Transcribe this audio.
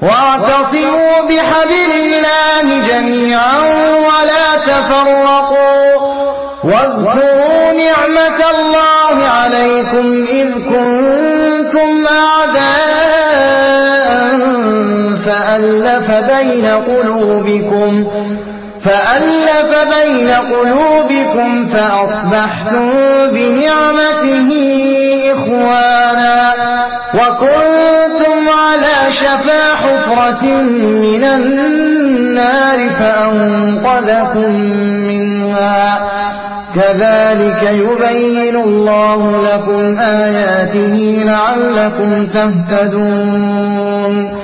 واعتصموا بحبل الله جميعا ولا تفرقوا واذكروا نعمة الله عليكم إذ كنتم أعداء فألف بين قلوبكم فأصبحتم بنعمته إخوانا وكنتم على شفا حفرة من النار فأنقذكم منها كذلك يبين الله لكم آياته لعلكم تهتدون